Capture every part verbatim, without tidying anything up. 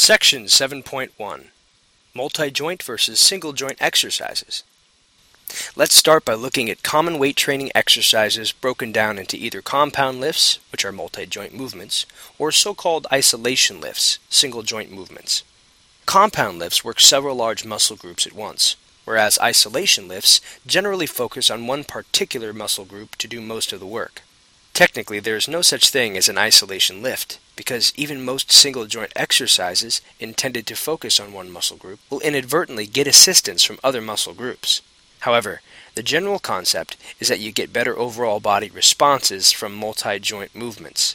Section seven point one. Multi-joint versus single-joint exercises. Let's start by looking at common weight training exercises broken down into either compound lifts, which are multi-joint movements, or so-called isolation lifts, single-joint movements. Compound lifts work several large muscle groups at once, whereas isolation lifts generally focus on one particular muscle group to do most of the work. Technically, there is no such thing as an isolation lift, because even most single-joint exercises intended to focus on one muscle group will inadvertently get assistance from other muscle groups. However, the general concept is that you get better overall body responses from multi-joint movements.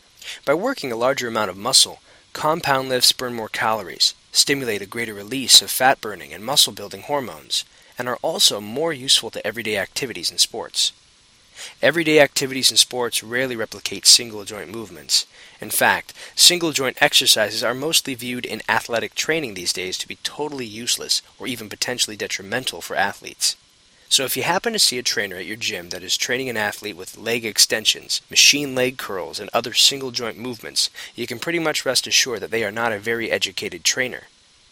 By working a larger amount of muscle, compound lifts burn more calories, stimulate a greater release of fat-burning and muscle-building hormones, and are also more useful to everyday activities in sports. Everyday activities in sports rarely replicate single-joint movements. In fact, single-joint exercises are mostly viewed in athletic training these days to be totally useless or even potentially detrimental for athletes. So if you happen to see a trainer at your gym that is training an athlete with leg extensions, machine leg curls, and other single-joint movements, you can pretty much rest assured that they are not a very educated trainer.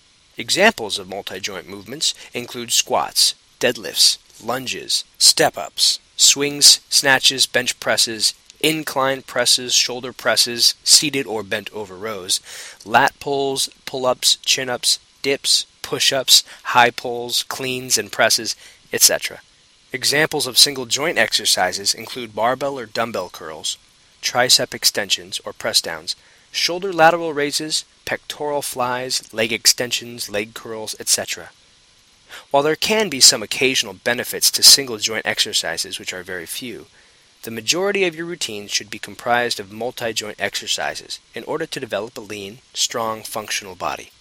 Examples of multi-joint movements include squats, deadlifts, lunges, step-ups, swings, snatches, bench presses, incline presses, shoulder presses, seated or bent over rows, lat pulls, pull-ups, chin-ups, dips, push-ups, high pulls, cleans and presses, et cetera. Examples of single-joint exercises include barbell or dumbbell curls, tricep extensions or press-downs, shoulder lateral raises, pectoral flies, leg extensions, leg curls, et cetera. While there can be some occasional benefits to single-joint exercises, which are very few, the majority of your routines should be comprised of multi-joint exercises in order to develop a lean, strong, functional body.